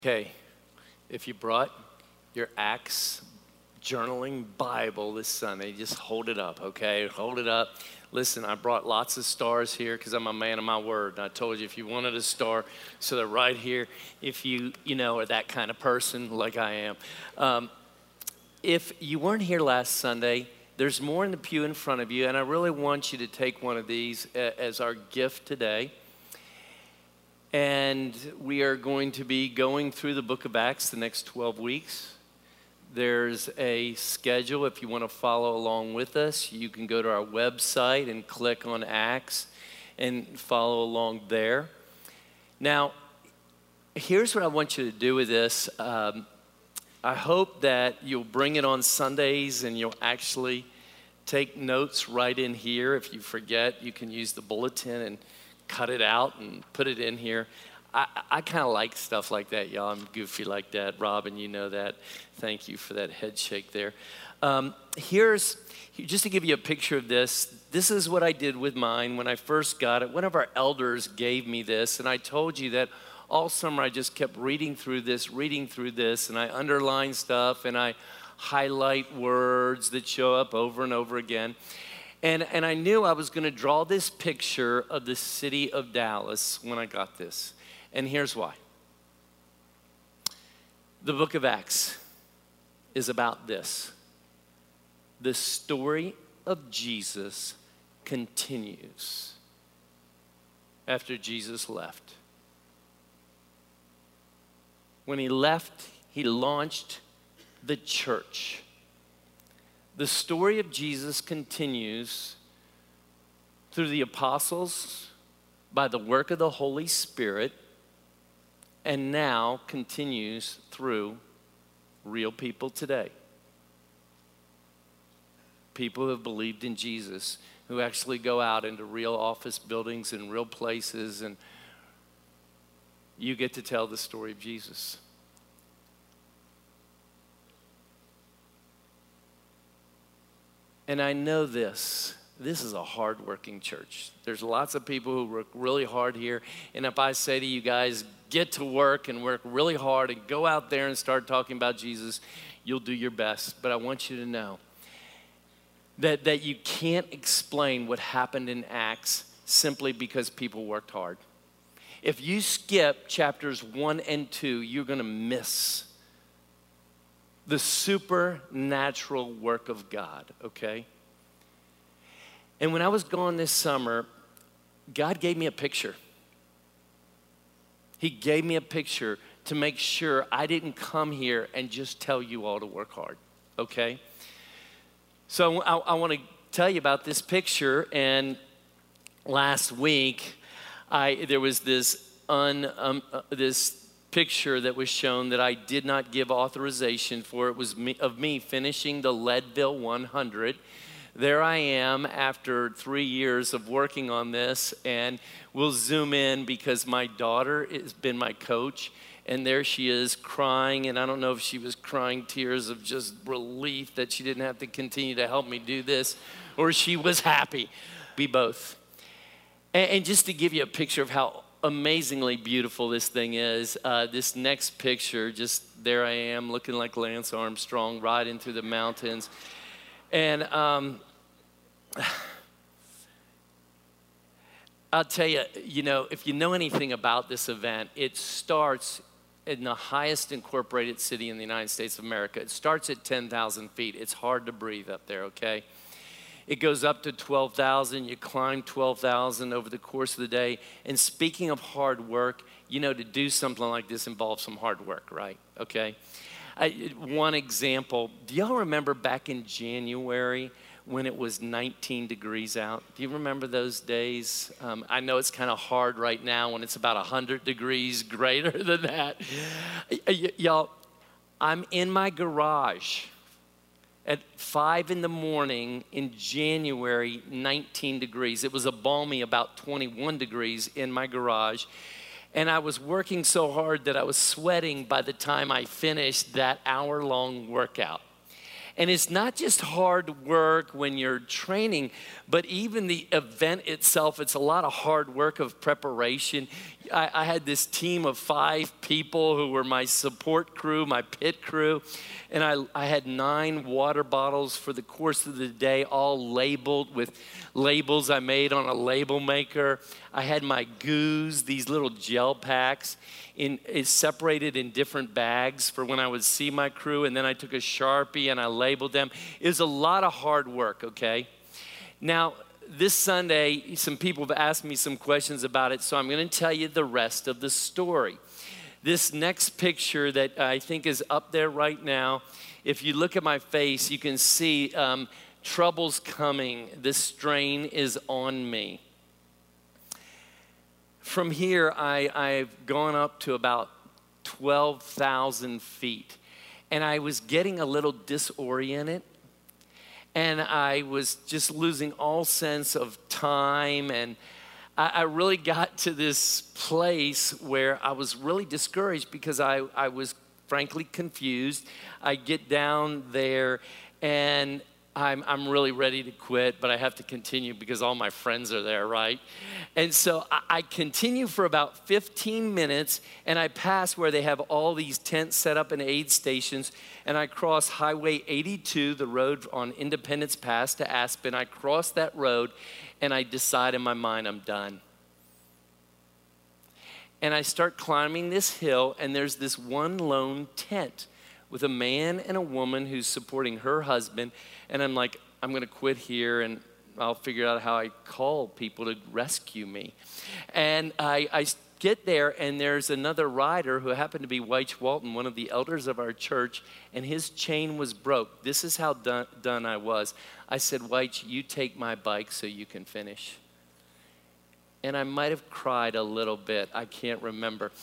Okay, if you brought your Acts journaling Bible this Sunday, just hold it up, okay? Hold it up. Listen, I brought lots of stars here because I'm a man of my word. And I told you if you wanted a star, so they're right here. If you are that kind of person like I am. If you weren't here last Sunday, there's more in the pew in front of you, and I really want you to take one of these as our gift today. And we are going to be going through the book of Acts the next 12 weeks. There's a schedule. If you want to follow along with us, you can go to our website and click on Acts and follow along there. Now, here's what I want you to do with this. I hope that you'll bring it on Sundays and you'll actually take notes right in here. If you forget, you can use the bulletin and cut it out and put it in here. I kind of like stuff like that, y'all. I'm goofy like that. Robin, you know that. Thank you for that head shake there. Here's, just to give you a picture of this, this is what I did with mine when I first got it. One of our elders gave me this, and I told you that all summer I just kept reading through this, and I underline stuff, and I highlight words that show up over and over again. And I knew I was going to draw this picture of the city of Dallas when I got this. And here's why. The book of Acts is about this. The story of Jesus continues after Jesus left. When he left, he launched the church. The story of Jesus continues through the apostles, by the work of the Holy Spirit, and now continues through real people today. People who have believed in Jesus, who actually go out into real office buildings and real places, and you get to tell the story of Jesus. And I know this is a hard-working church. There's lots of people who work really hard here. And if I say to you guys, get to work and work really hard and go out there and start talking about Jesus, you'll do your best. But I want you to know that you can't explain what happened in Acts simply because people worked hard. If you skip chapters 1 and 2, you're going to miss the supernatural work of God, okay? And when I was gone this summer, God gave me a picture. He gave me a picture to make sure I didn't come here and just tell you all to work hard, okay? So I want to tell you about this picture. And last week, there was this picture that was shown that I did not give authorization for. It was of me finishing the Leadville 100. There I am after 3 years of working on this, and we'll zoom in because my daughter has been my coach, and there she is crying, and I don't know if she was crying tears of just relief that she didn't have to continue to help me do this, or she was happy. Be both. And just to give you a picture of how amazingly beautiful this thing is. This next picture, just there I am looking like Lance Armstrong riding through the mountains. And I'll tell you, if you know anything about this event, it starts in the highest incorporated city in the United States of America. It starts at 10,000 feet. It's hard to breathe up there, okay? It goes up to 12,000. You climb 12,000 over the course of the day. And speaking of hard work, to do something like this involves some hard work, right? Okay. One example, do y'all remember back in January when it was 19 degrees out? Do you remember those days? I know it's kind of hard right now when it's about 100 degrees greater than that. Y'all, I'm in my garage at 5 in the morning in January, 19 degrees. It was a balmy about 21 degrees in my garage. And I was working so hard that I was sweating by the time I finished that hour-long workout. And it's not just hard work when you're training, but even the event itself, it's a lot of hard work of preparation. I had this team of 5 people who were my support crew, my pit crew, and I had 9 water bottles for the course of the day, all labeled with labels I made on a label maker. I had my goos, these little gel packs, separated in different bags for when I would see my crew, and then I took a Sharpie and I labeled them. It was a lot of hard work, okay? Now, this Sunday, some people have asked me some questions about it, so I'm going to tell you the rest of the story. This next picture that I think is up there right now, if you look at my face, you can see trouble's coming. This strain is on me. From here, I've gone up to about 12,000 feet, and I was getting a little disoriented. And I was just losing all sense of time. And I really got to this place where I was really discouraged because I was frankly confused. I get down there and I'm really ready to quit, but I have to continue because all my friends are there, right? And so I continue for about 15 minutes, and I pass where they have all these tents set up and aid stations, and I cross Highway 82, the road on Independence Pass to Aspen. I cross that road, and I decide in my mind I'm done. And I start climbing this hill, and there's this one lone tent with a man and a woman who's supporting her husband. And I'm like, I'm going to quit here and I'll figure out how I call people to rescue me. And I get there, and there's another rider who happened to be Weich Walton, one of the elders of our church, and his chain was broke. This is how done I was. I said, Weich, you take my bike so you can finish. And I might have cried a little bit. I can't remember.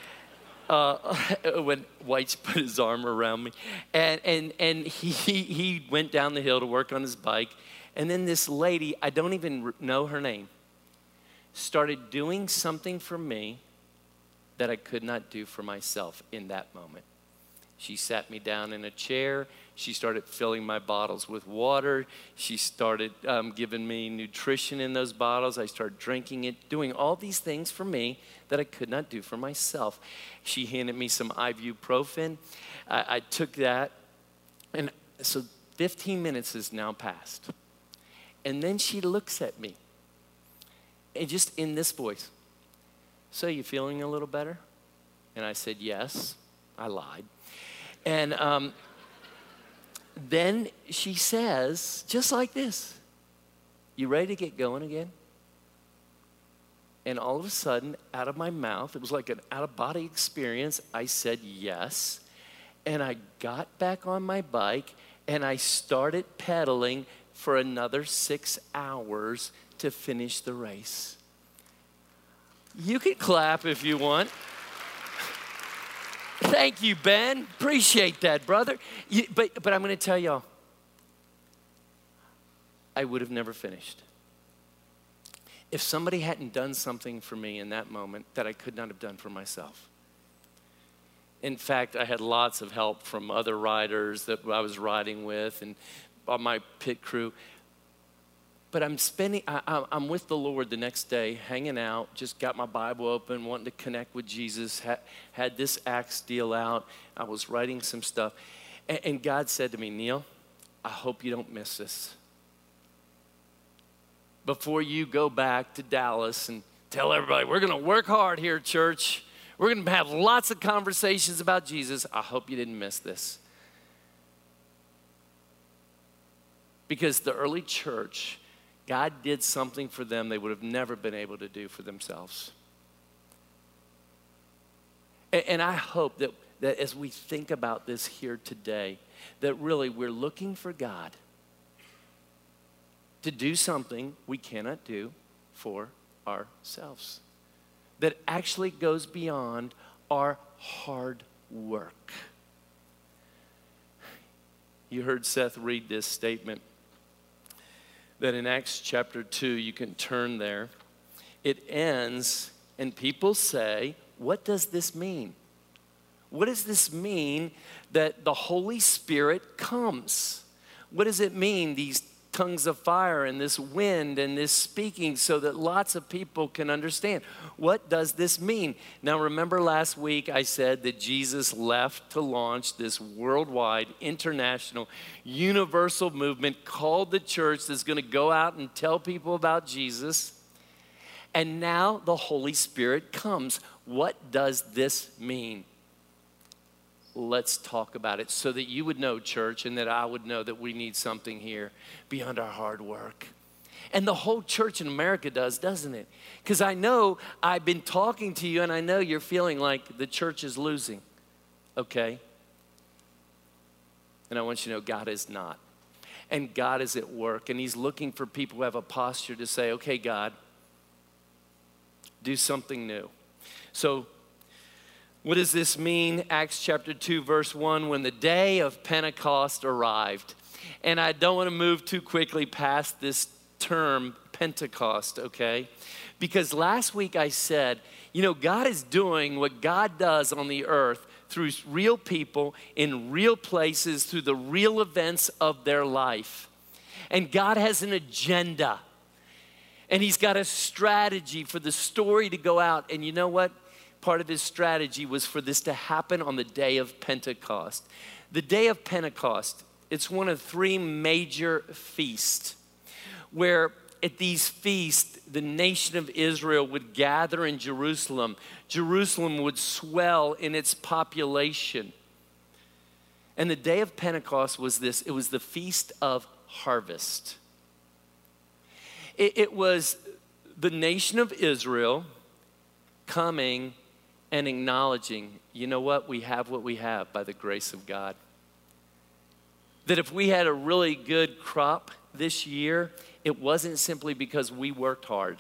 When Weich put his arm around me. And he went down the hill to work on his bike. And then this lady, I don't even know her name, started doing something for me that I could not do for myself in that moment. She sat me down in a chair. She started filling my bottles with water. She started giving me nutrition in those bottles. I started drinking it, doing all these things for me that I could not do for myself. She handed me some ibuprofen. I took that. And so 15 minutes has now passed. And then she looks at me, and just in this voice, so you feeling a little better? And I said, yes. I lied. And then she says, just like this, you ready to get going again? And all of a sudden, out of my mouth, it was like an out-of-body experience, I said yes. And I got back on my bike, and I started pedaling for another 6 hours to finish the race. You can clap if you want. Thank you, Ben. Appreciate that, brother. But I'm going to tell y'all, I would have never finished. If somebody hadn't done something for me in that moment that I could not have done for myself. In fact, I had lots of help from other riders that I was riding with and my pit crew. But I'm with the Lord the next day, hanging out, just got my Bible open, wanting to connect with Jesus, had this Acts deal out. I was writing some stuff. And God said to me, Neil, I hope you don't miss this. Before you go back to Dallas and tell everybody, we're going to work hard here, church. We're going to have lots of conversations about Jesus. I hope you didn't miss this. Because the early church, God did something for them they would have never been able to do for themselves. And I hope that as we think about this here today, that really we're looking for God to do something we cannot do for ourselves. That actually goes beyond our hard work. You heard Seth read this statement that in Acts chapter 2, you can turn there. It ends, and people say, what does this mean? What does this mean that the Holy Spirit comes? What does it mean, these tongues of fire and this wind and this speaking so that lots of people can understand. What does this mean? Now, remember last week I said that Jesus left to launch this worldwide, international, universal movement called the church that's going to go out and tell people about Jesus. And now the Holy Spirit comes. What does this mean? Let's talk about it so that you would know, church, and that I would know that we need something here beyond our hard work. And the whole church in America does, doesn't it? Because I know I've been talking to you and I know you're feeling like the church is losing, okay? And I want you to know God is not. And God is at work and he's looking for people who have a posture to say, okay, God, do something new. So, what does this mean? Acts chapter 2, verse 1, when the day of Pentecost arrived. And I don't want to move too quickly past this term, Pentecost, okay? Because last week I said, you know, God is doing what God does on the earth through real people, in real places, through the real events of their life. And God has an agenda. And he's got a strategy for the story to go out. And you know what? Part of his strategy was for this to happen on the day of Pentecost. The day of Pentecost, it's one of three major feasts where at these feasts, the nation of Israel would gather in Jerusalem. Jerusalem would swell in its population. And the day of Pentecost was this. It was the Feast of Harvest. It was the nation of Israel coming and acknowledging, you know what we have by the grace of God. That if we had a really good crop this year, it wasn't simply because we worked hard.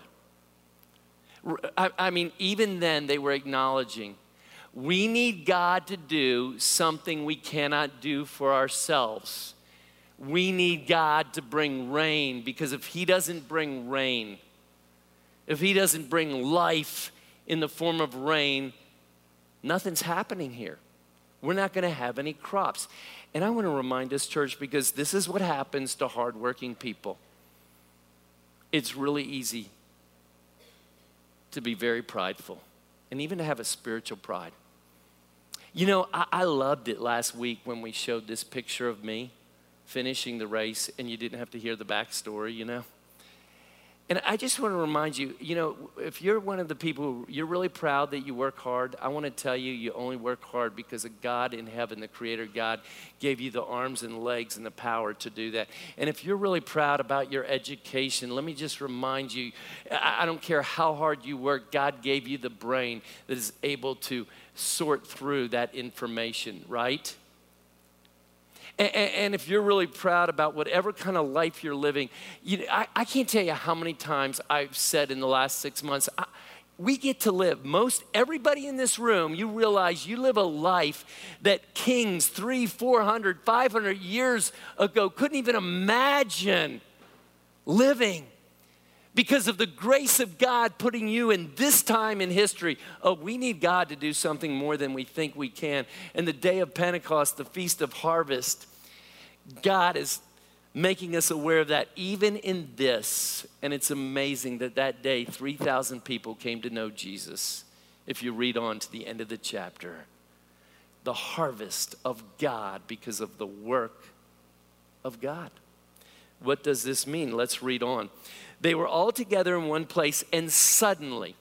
I mean, even then they were acknowledging, we need God to do something we cannot do for ourselves. We need God to bring rain, because if he doesn't bring rain, if he doesn't bring life in the form of rain, nothing's happening here. We're not going to have any crops. And I want to remind us, church, because this is what happens to hardworking people. It's really easy to be very prideful and even to have a spiritual pride. You know, I loved it last week when we showed this picture of me finishing the race and you didn't have to hear the backstory, you know. And I just want to remind you, you know, if you're one of the people, you're really proud that you work hard, I want to tell you, you only work hard because a God in heaven, the Creator God, gave you the arms and legs and the power to do that. And if you're really proud about your education, let me just remind you, I don't care how hard you work, God gave you the brain that is able to sort through that information, right? And if you're really proud about whatever kind of life you're living, I can't tell you how many times I've said in the last 6 months, we get to live. Everybody in this room, you realize you live a life that kings 300, 400, 500 years ago couldn't even imagine living. Because of the grace of God putting you in this time in history. Oh, we need God to do something more than we think we can. And the day of Pentecost, the Feast of Harvest, God is making us aware of that even in this. And it's amazing that that day, 3,000 people came to know Jesus. If you read on to the end of the chapter. The harvest of God because of the work of God. What does this mean? Let's read on. They were all together in one place, and suddenly,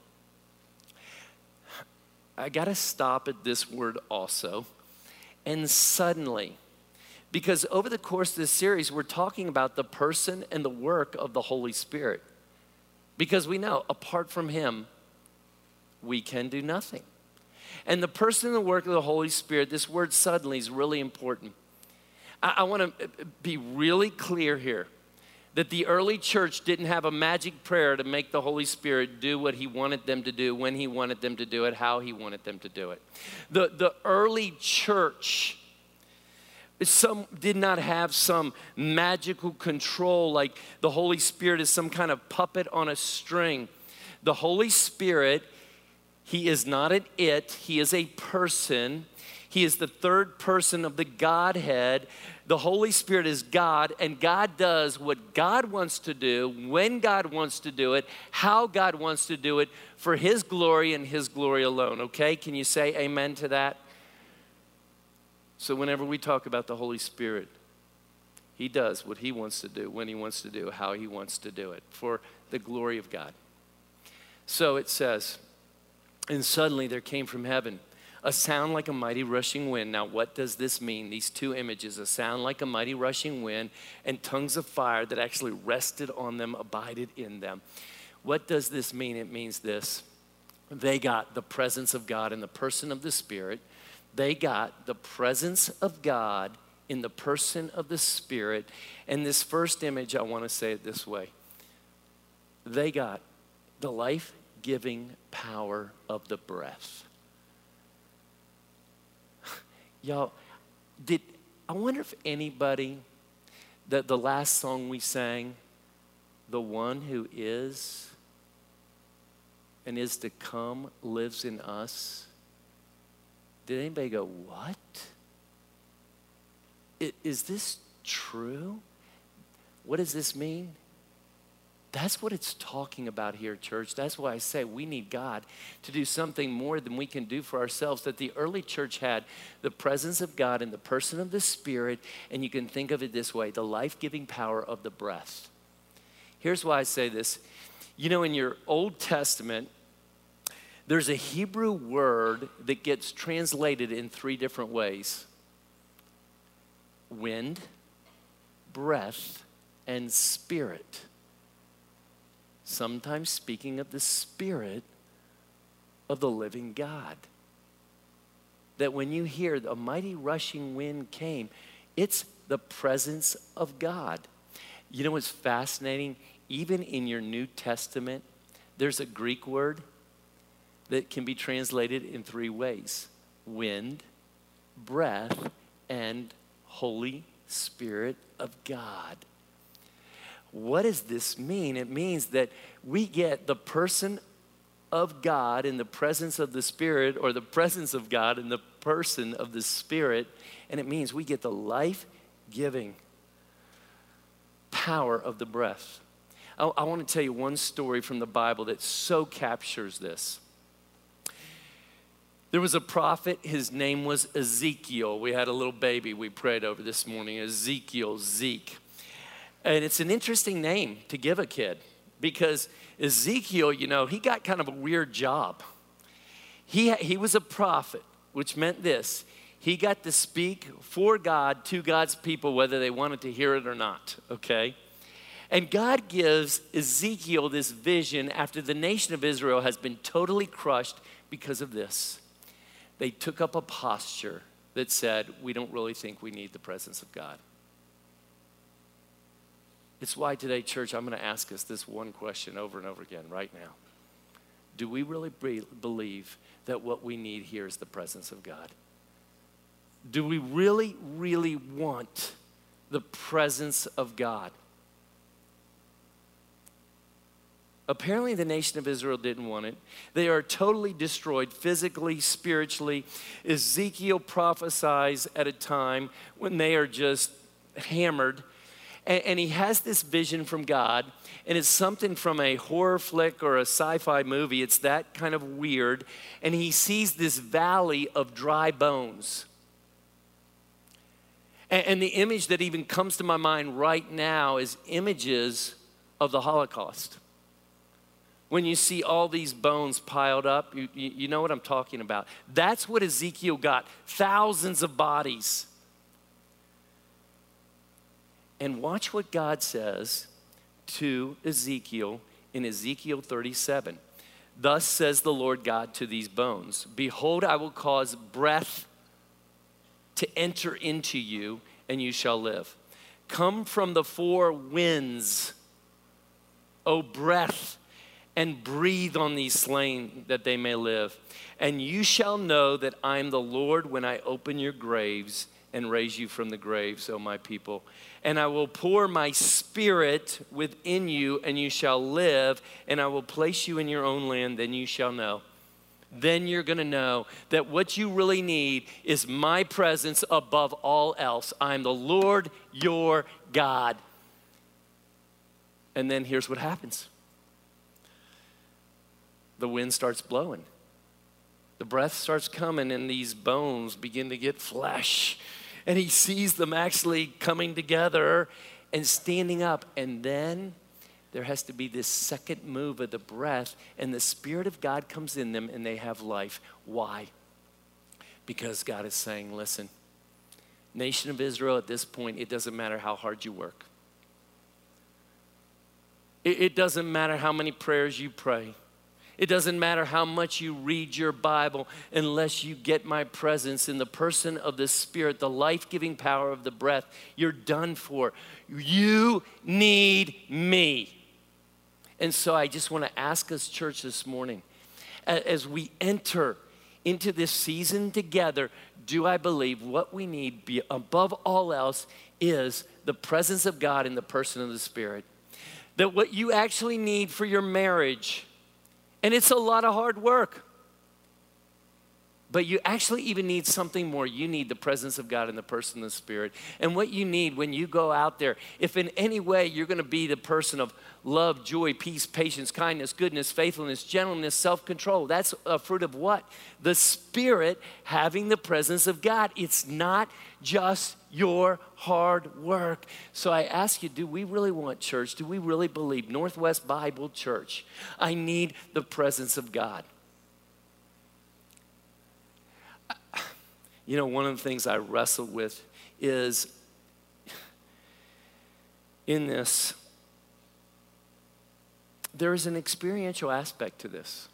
I got to stop at this word also, and suddenly, because over the course of this series, we're talking about the person and the work of the Holy Spirit. Because we know, apart from him, we can do nothing. And the person and the work of the Holy Spirit, this word suddenly is really important. I want to be really clear here. That the early church didn't have a magic prayer to make the Holy Spirit do what he wanted them to do, when he wanted them to do it, how he wanted them to do it. The early church did not have some magical control like the Holy Spirit is some kind of puppet on a string. The Holy Spirit, he is not an it, he is a person. He is the third person of the Godhead. The Holy Spirit is God, and God does what God wants to do, when God wants to do it, how God wants to do it, for His glory and His glory alone, okay? Can you say amen to that? So whenever we talk about the Holy Spirit, He does what He wants to do, when He wants to do, how He wants to do it, for the glory of God. So it says, and suddenly there came from heaven a sound like a mighty rushing wind. Now, what does this mean? These two images, a sound like a mighty rushing wind and tongues of fire that actually rested on them, abided in them. What does this mean? It means this. They got the presence of God in the person of the Spirit. They got the presence of God in the person of the Spirit. And this first image, I want to say it this way. They got the life-giving power of the breath. Y'all, I wonder if anybody, the last song we sang, the one who is and is to come lives in us. Did anybody go, what? Is this true? What does this mean? That's what it's talking about here, church. That's why I say we need God to do something more than we can do for ourselves. That the early church had the presence of God in the person of the Spirit, and you can think of it this way, the life-giving power of the breath. Here's why I say this. You know, in your Old Testament, there's a Hebrew word that gets translated in three different ways. Wind, breath, and spirit. Sometimes speaking of the Spirit of the living God. That when you hear a mighty rushing wind came, it's the presence of God. You know what's fascinating? Even in your New Testament, there's a Greek word that can be translated in three ways. Wind, breath, and Holy Spirit of God. What does this mean? It means that we get the person of God in the presence of the Spirit, or the presence of God in the person of the Spirit, and it means we get the life-giving power of the breath. I want to tell you one story from the Bible that so captures this. There was a prophet, his name was Ezekiel. We had a little baby we prayed over this morning, Ezekiel, Zeke. And it's an interesting name to give a kid because Ezekiel, you know, he got kind of a weird job. He was a prophet, which meant this. He got to speak for God to God's people, whether they wanted to hear it or not, okay? And God gives Ezekiel this vision after the nation of Israel has been totally crushed because of this. They took up a posture that said, we don't really think we need the presence of God. It's why today, church, I'm going to ask us this one question over and over again right now. Do we really believe that what we need here is the presence of God? Do we really, really want the presence of God? Apparently, the nation of Israel didn't want it. They are totally destroyed physically, spiritually. Ezekiel prophesies at a time when they are just hammered. And he has this vision from God, and it's something from a horror flick or a sci-fi movie. It's that kind of weird. And he sees this valley of dry bones. And the image that even comes to my mind right now is images of the Holocaust. When you see all these bones piled up, you know what I'm talking about. That's what Ezekiel got, thousands of bodies. And watch what God says to Ezekiel in Ezekiel 37. Thus says the Lord God to these bones, behold, I will cause breath to enter into you, and you shall live. Come from the four winds, O breath, and breathe on these slain that they may live. And you shall know that I am the Lord when I open your graves and raise you from the graves, O my people. And I will pour my spirit within you, and you shall live, and I will place you in your own land, then you shall know then you're going to know that what you really need is my presence above all else. I'm the Lord your God. And then here's what happens. The wind starts blowing. The breath starts coming and these bones begin to get flesh. And he sees them actually coming together and standing up. And then there has to be this second move of the breath, and the Spirit of God comes in them and they have life. Why? Because God is saying, listen, nation of Israel, at this point, it doesn't matter how hard you work. It doesn't matter how many prayers you pray. It doesn't matter how much you read your Bible unless you get my presence in the person of the Spirit, the life-giving power of the breath. You're done for. You need me. And so I just want to ask us, church, this morning, as we enter into this season together, do I believe what we need above all else is the presence of God in the person of the Spirit? That what you actually need for your marriage, and it's a lot of hard work, but you actually even need something more. You need the presence of God in the person of the Spirit. And what you need when you go out there, if in any way you're going to be the person of love, joy, peace, patience, kindness, goodness, faithfulness, gentleness, self-control, that's a fruit of what? The Spirit having the presence of God. It's not just your hard work. So I ask you, do we really want church? Do we really believe Northwest Bible Church? I need the presence of God. You know, one of the things I wrestle with is in this, there is an experiential aspect to this.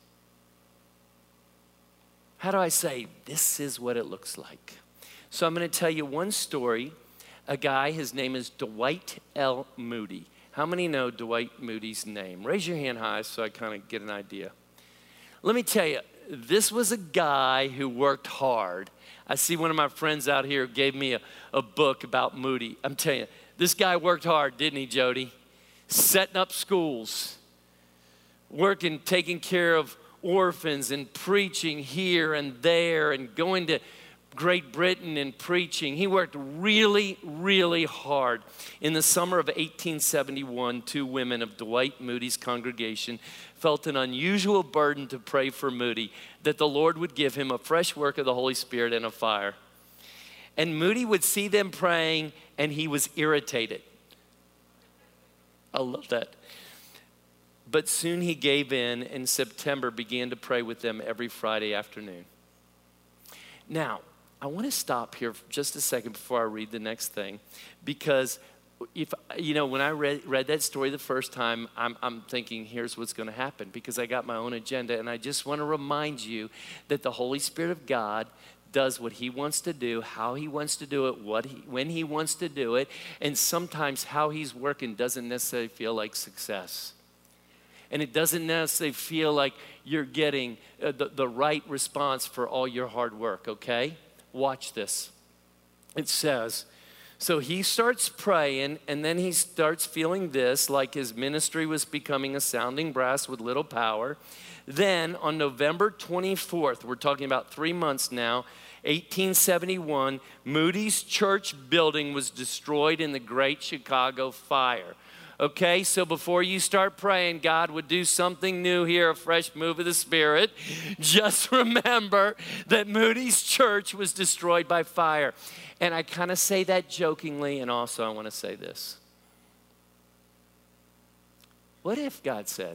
How do I say, this is what it looks like? So I'm going to tell you one story. A guy, his name is Dwight L. Moody. How many know Dwight Moody's name? Raise your hand high so I kind of get an idea. Let me tell you, this was a guy who worked hard. I see one of my friends out here gave me a book about Moody. I'm telling you, this guy worked hard, didn't he, Jody? Setting up schools, working, taking care of orphans and preaching here and there and going to Great Britain and preaching. He worked really, really hard. In the summer of 1871, two women of Dwight Moody's congregation felt an unusual burden to pray for Moody, that the Lord would give him a fresh work of the Holy Spirit and a fire. And Moody would see them praying, and he was irritated. I love that. But soon he gave in September began to pray with them every Friday afternoon. Now, I want to stop here for just a second before I read the next thing, because if you know, when I read that story the first time, I'm thinking, here's what's going to happen, because I got my own agenda, and I just want to remind you that the Holy Spirit of God does what he wants to do, how he wants to do it, when he wants to do it, and sometimes how he's working doesn't necessarily feel like success. And it doesn't necessarily feel like you're getting the right response for all your hard work, okay? Watch this. It says, so he starts praying, and then he starts feeling this, like his ministry was becoming a sounding brass with little power. Then on November 24th, we're talking about 3 months now, 1871, Moody's church building was destroyed in the Great Chicago Fire. Okay, so before you start praying God would do something new here, a fresh move of the Spirit, just remember that Moody's church was destroyed by fire. And I kind of say that jokingly, and also I want to say this. What if God said,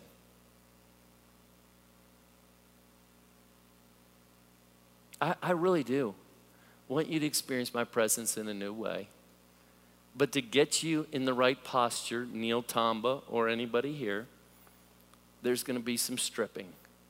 I really do want you to experience my presence in a new way. But to get you in the right posture, Neil Tomba or anybody here, there's going to be some stripping.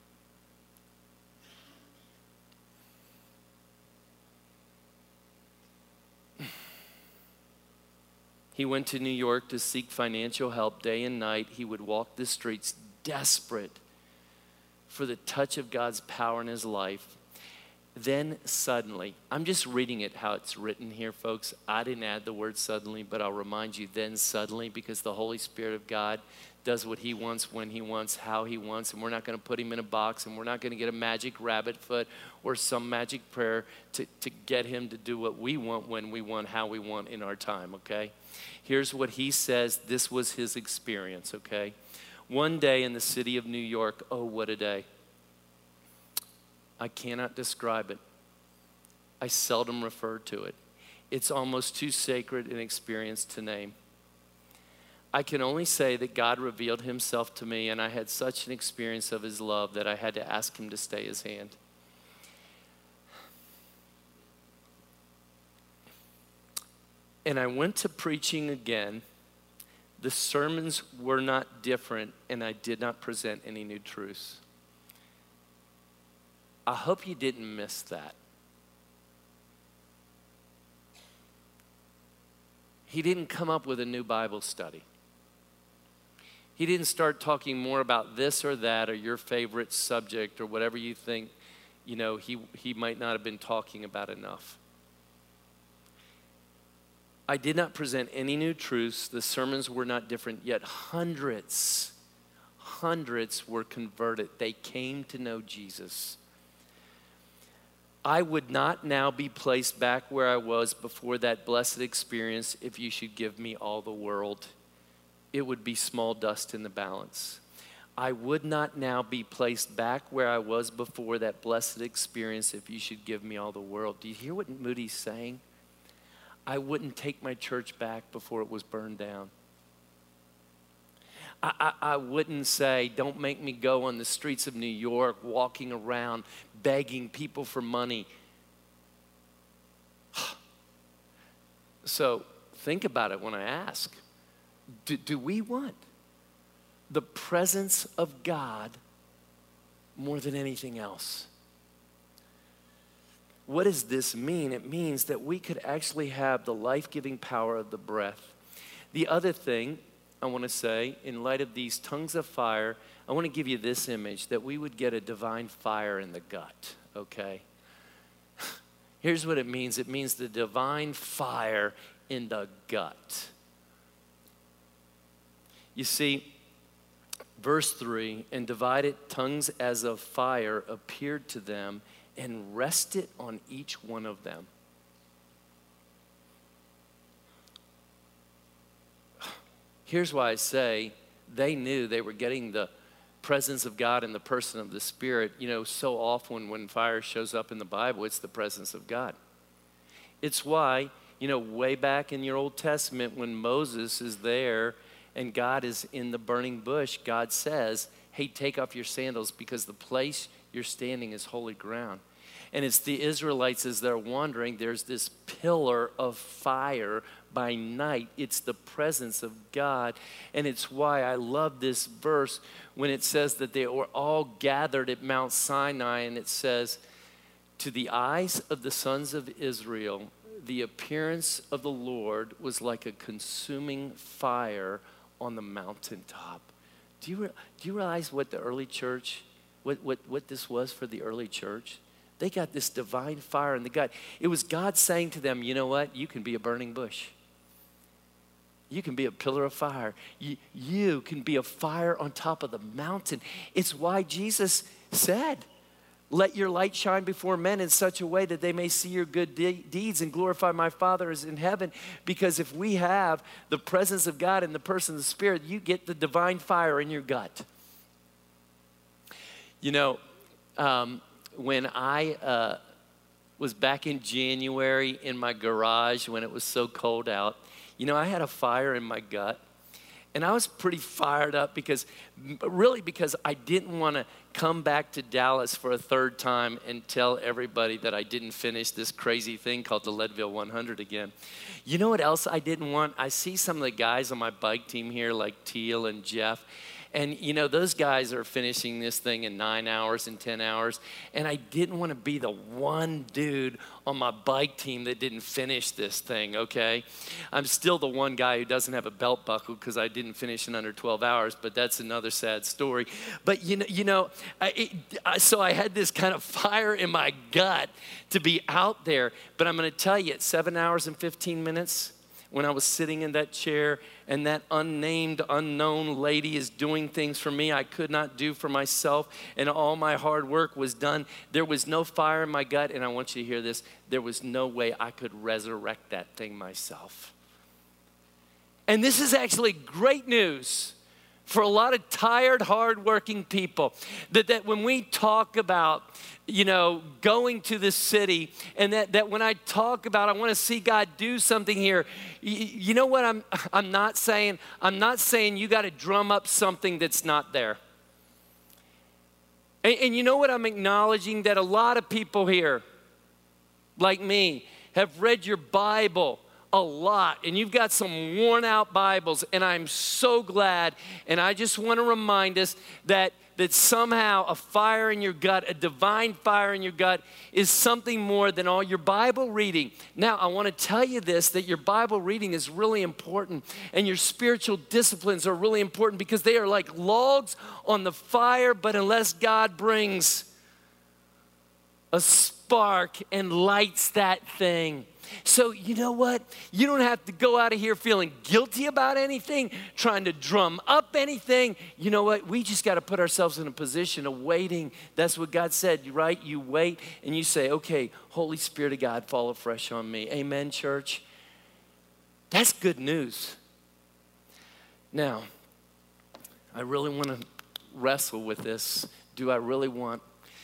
He went to New York to seek financial help day and night. He would walk the streets desperate for the touch of God's power in his life. Then suddenly, I'm just reading it how it's written here, folks. I didn't add the word suddenly, but I'll remind you, then suddenly, because the Holy Spirit of God does what he wants, when he wants, how he wants, and we're not going to put him in a box, and we're not going to get a magic rabbit foot or some magic prayer to get him to do what we want, when we want, how we want in our time, okay? Here's what he says. This was his experience, okay? One day in the city of New York, oh, what a day. I cannot describe it. I seldom refer to it. It's almost too sacred an experience to name. I can only say that God revealed himself to me, and I had such an experience of his love that I had to ask him to stay his hand. And I went to preaching again. The sermons were not different, and I did not present any new truths. I hope you didn't miss that. He didn't come up with a new Bible study. He didn't start talking more about this or that or your favorite subject or whatever you think, he might not have been talking about enough. I did not present any new truths. The sermons were not different, yet hundreds were converted. They came to know Jesus. I would not now be placed back where I was before that blessed experience if you should give me all the world. It would be small dust in the balance. I would not now be placed back where I was before that blessed experience if you should give me all the world. Do you hear what Moody's saying? I wouldn't take my church back before it was burned down. I wouldn't say, don't make me go on the streets of New York walking around begging people for money. So think about it when I ask. Do we want the presence of God more than anything else? What does this mean? It means that we could actually have the life-giving power of the breath. The other thing I want to say, in light of these tongues of fire, I want to give you this image, that we would get a divine fire in the gut, okay? Here's what it means. It means the divine fire in the gut. You see, verse 3, and divided tongues as of fire appeared to them and rested on each one of them. Here's why I say they knew they were getting the presence of God in the person of the Spirit. So often when fire shows up in the Bible, it's the presence of God. It's why, way back in your Old Testament when Moses is there and God is in the burning bush, God says, hey, take off your sandals because the place you're standing is holy ground. And it's the Israelites as they're wandering, there's this pillar of fire by night. It's the presence of God. And it's why I love this verse when it says that they were all gathered at Mount Sinai, and it says, to the eyes of the sons of Israel, the appearance of the Lord was like a consuming fire on the mountaintop. Do you realize what the early church, what this was for the early church? They got this divine fire in the gut. It was God saying to them, you know what? You can be a burning bush. You can be a pillar of fire. You can be a fire on top of the mountain. It's why Jesus said, let your light shine before men in such a way that they may see your good deeds and glorify my Father is in heaven. Because if we have the presence of God in the person of the Spirit, you get the divine fire in your gut. When I was back in January in my garage when it was so cold out, I had a fire in my gut. And I was pretty fired up because I didn't want to come back to Dallas for a third time and tell everybody that I didn't finish this crazy thing called the Leadville 100 again. You know what else I didn't want? I see some of the guys on my bike team here like Teal and Jeff, And, you know, those guys are finishing this thing in 9 hours and 10 hours. And I didn't want to be the one dude on my bike team that didn't finish this thing, okay? I'm still the one guy who doesn't have a belt buckle because I didn't finish in under 12 hours, but that's another sad story. But, so I had this kind of fire in my gut to be out there. But I'm going to tell you, at 7 hours and 15 minutes, when I was sitting in that chair and that unnamed, unknown lady is doing things for me I could not do for myself, and all my hard work was done, there was no fire in my gut, and I want you to hear this, there was no way I could resurrect that thing myself. And this is actually great news for a lot of tired, hardworking people, that when we talk about, you know, going to the city, and that when I talk about I want to see God do something here, you know what I'm not saying? I'm not saying you got to drum up something that's not there. And you know what I'm acknowledging? That a lot of people here, like me, have read your Bible a lot, and you've got some worn out Bibles, and I'm so glad, and I just want to remind us that somehow a fire in your gut, a divine fire in your gut, is something more than all your Bible reading. Now, I want to tell you this, that your Bible reading is really important, and your spiritual disciplines are really important, because they are like logs on the fire, but unless God brings a spark and lights that thing. So you know what? You don't have to go out of here feeling guilty about anything, trying to drum up anything. You know what? We just got to put ourselves in a position of waiting. That's what God said, right? You wait and you say, okay, Holy Spirit of God, fall afresh on me. Amen, church? That's good news. Now, I really want to wrestle with this. Do I really want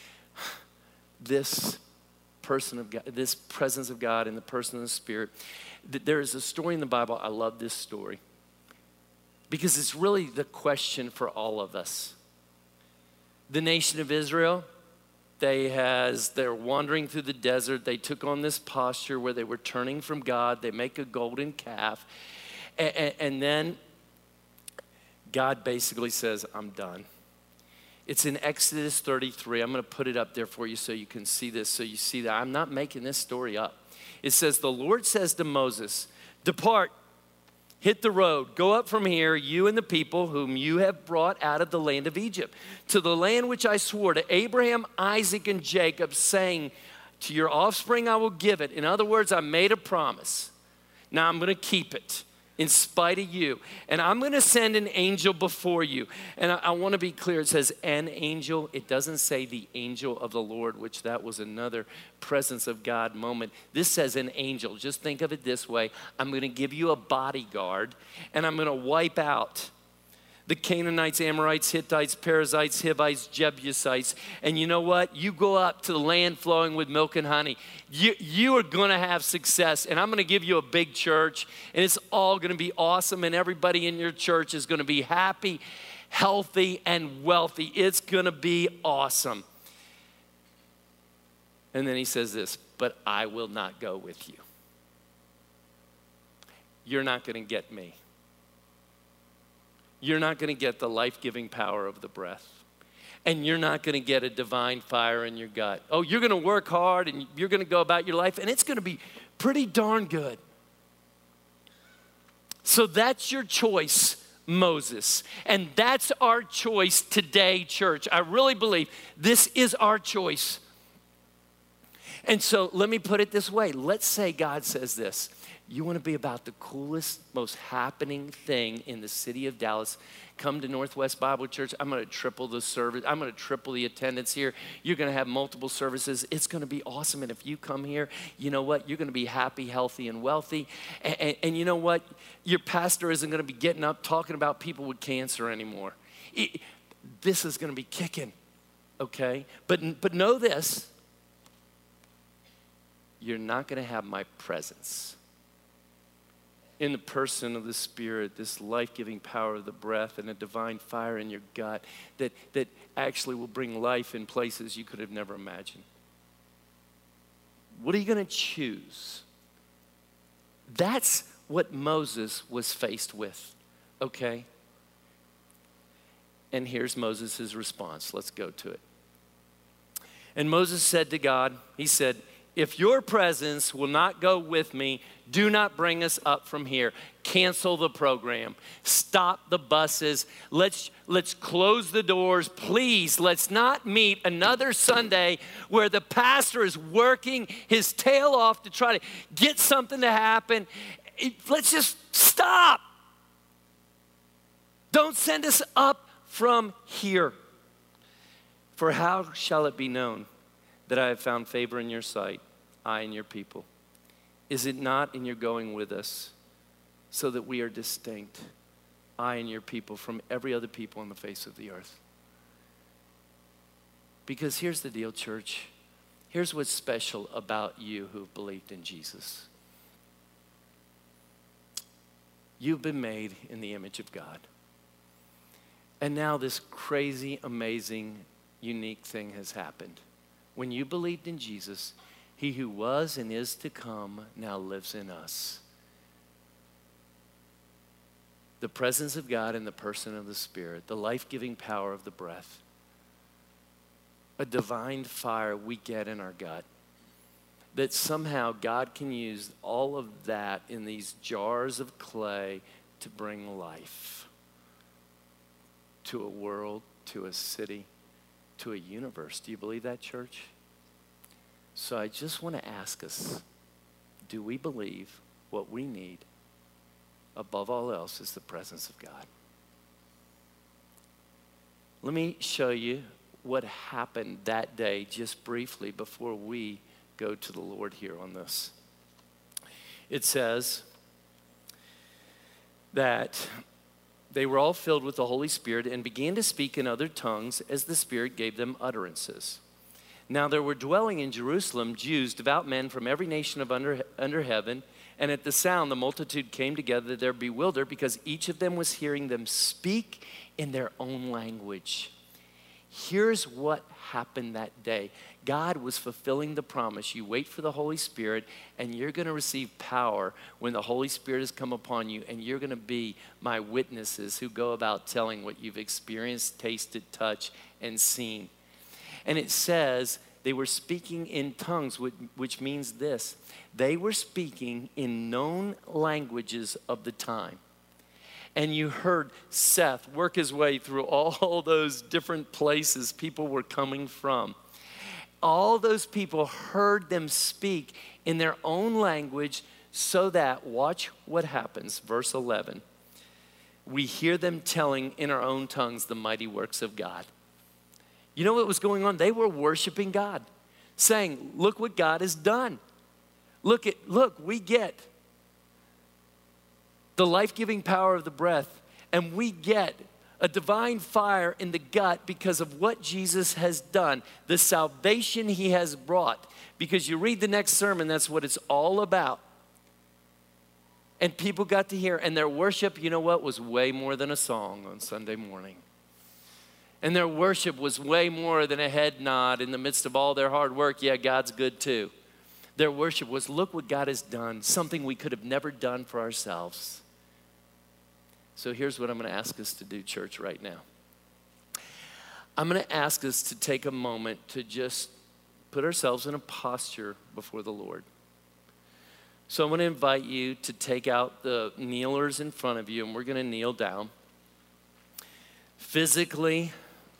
this person of God, this presence of God in the person of the Spirit? There is a story in the Bible. I love this story because it's really the question for all of us. The nation of Israel, they're wandering through the desert. They took on this posture where they were turning from God. They make a golden calf. And then God basically says, I'm done. It's in Exodus 33. I'm going to put it up there for you so you can see this, so you see that I'm not making this story up. It says, the Lord says to Moses, depart, hit the road, go up from here, you and the people whom you have brought out of the land of Egypt, to the land which I swore to Abraham, Isaac, and Jacob, saying, to your offspring I will give it. In other words, I made a promise. Now I'm going to keep it in spite of you. And I'm going to send an angel before you. And I want to be clear. It says an angel. It doesn't say the angel of the Lord, which that was another presence of God moment. This says an angel. Just think of it this way. I'm going to give you a bodyguard, and I'm going to wipe out the Canaanites, Amorites, Hittites, Perizzites, Hivites, Jebusites. And you know what? You go up to the land flowing with milk and honey. You are going to have success. And I'm going to give you a big church. And it's all going to be awesome. And everybody in your church is going to be happy, healthy, and wealthy. It's going to be awesome. And then he says this, but I will not go with you. You're not going to get me. You're not going to get the life-giving power of the breath. And you're not going to get a divine fire in your gut. Oh, you're going to work hard and you're going to go about your life, and it's going to be pretty darn good. So that's your choice, Moses. And that's our choice today, church. I really believe this is our choice. And so let me put it this way. Let's say God says this. You want to be about the coolest, most happening thing in the city of Dallas, come to Northwest Bible Church. I'm going to triple the service. I'm going to triple the attendance here. You're going to have multiple services. It's going to be awesome. And if you come here, you know what? You're going to be happy, healthy, and wealthy. And you know what? Your pastor isn't going to be getting up talking about people with cancer anymore. This is going to be kicking, okay? But know this. You're not going to have my presence in the person of the Spirit, this life-giving power of the breath and a divine fire in your gut that actually will bring life in places you could have never imagined. What are you going to choose? That's what Moses was faced with, okay? And here's Moses' response. Let's go to it. And Moses said to God, he said, if your presence will not go with me, do not bring us up from here. Cancel the program. Stop the buses. Let's close the doors. Please, let's not meet another Sunday where the pastor is working his tail off to try to get something to happen. Let's just stop. Don't send us up from here. For how shall it be known that I have found favor in your sight, I and your people? Is it not in your going with us, so that we are distinct, I and your people, from every other people on the face of the earth? Because here's the deal, church. Here's what's special about you who've believed in Jesus. You've been made in the image of God. And now this crazy, amazing, unique thing has happened. When you believed in Jesus, he who was and is to come now lives in us. The presence of God in the person of the Spirit, the life-giving power of the breath, a divine fire we get in our gut, that somehow God can use all of that in these jars of clay to bring life to a world, to a city, to a universe. Do you believe that, church? So I just want to ask us, do we believe what we need above all else is the presence of God? Let me show you what happened that day just briefly before we go to the Lord here on this. It says that they were all filled with the Holy Spirit and began to speak in other tongues as the Spirit gave them utterances. Now there were dwelling in Jerusalem Jews, devout men from every nation of under heaven, and at the sound the multitude came together. They're bewildered because each of them was hearing them speak in their own language. Here's what happened that day. God was fulfilling the promise. You wait for the Holy Spirit, and you're going to receive power when the Holy Spirit has come upon you, and you're going to be my witnesses who go about telling what you've experienced, tasted, touched, and seen. And it says they were speaking in tongues, which means this. They were speaking in known languages of the time. And you heard Seth work his way through all those different places people were coming from. All those people heard them speak in their own language so that, watch what happens, verse 11. We hear them telling in our own tongues the mighty works of God. You know what was going on? They were worshiping God, saying, look what God has done. Look, we get the life-giving power of the breath, and we get a divine fire in the gut because of what Jesus has done, the salvation he has brought. Because you read the next sermon, that's what it's all about. And people got to hear, and their worship, you know what, was way more than a song on Sunday morning. And their worship was way more than a head nod in the midst of all their hard work. Yeah, God's good too. Their worship was, look what God has done, something we could have never done for ourselves. So here's what I'm going to ask us to do, church, right now. I'm going to ask us to take a moment to just put ourselves in a posture before the Lord. So I'm going to invite you to take out the kneelers in front of you, and we're going to kneel down. Physically,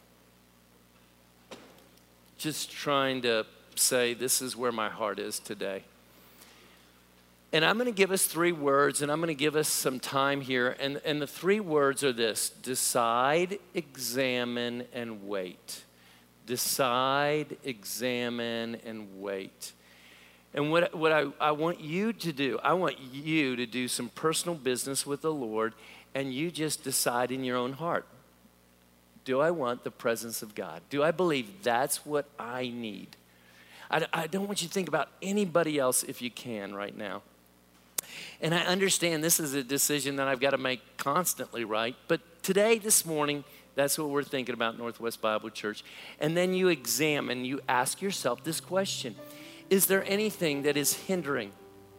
just trying to say, this is where my heart is today. And I'm going to give us 3 words, and I'm going to give us some time here. And the 3 words are this: decide, examine, and wait. Decide, examine, and wait. And what I want you to do, I want you to do some personal business with the Lord, and you just decide in your own heart. Do I want the presence of God? Do I believe that's what I need? I don't want you to think about anybody else if you can right now. And I understand this is a decision that I've got to make constantly, right? But today, this morning, that's what we're thinking about Northwest Bible Church. And then you examine, you ask yourself this question: is there anything that is hindering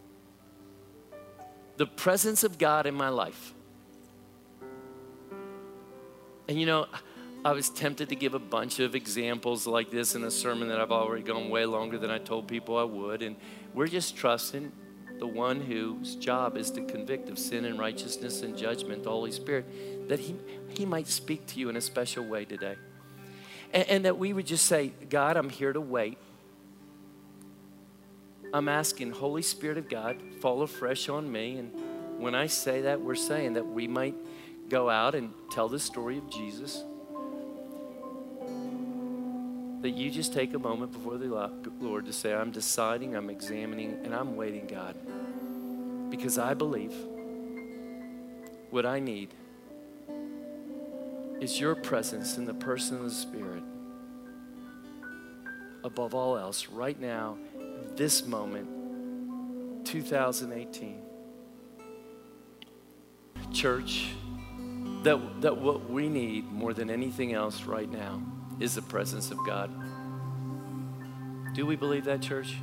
the presence of God in my life? And you know, I was tempted to give a bunch of examples like this in a sermon that I've already gone way longer than I told people I would. And we're just trusting the one whose job is to convict of sin and righteousness and judgment, the Holy Spirit, that he might speak to you in a special way today. And that we would just say, God, I'm here to wait. I'm asking, Holy Spirit of God, fall afresh on me. And when I say that, we're saying that we might go out and tell the story of Jesus. That you just take a moment before the Lord to say, I'm deciding, I'm examining, and I'm waiting, God. Because I believe what I need is your presence in the person of the Spirit. Above all else, right now, this moment, 2018. Church, that what we need more than anything else right now is the presence of God. Do we believe that, church?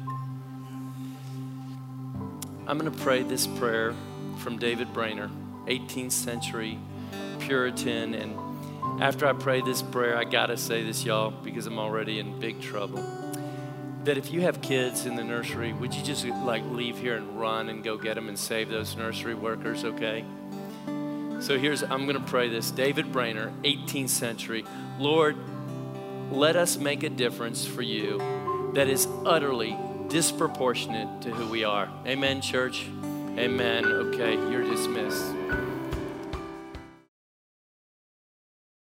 I'm going to pray this prayer from David Brainerd, 18th century Puritan. And after I pray this prayer, I got to say this, y'all, because I'm already in big trouble. That if you have kids in the nursery, would you just like leave here and run and go get them and save those nursery workers, okay? So I'm going to pray this. David Brainerd, 18th century. Lord, let us make a difference for you that is utterly disproportionate to who we are. Amen, church? Amen. Okay, you're dismissed.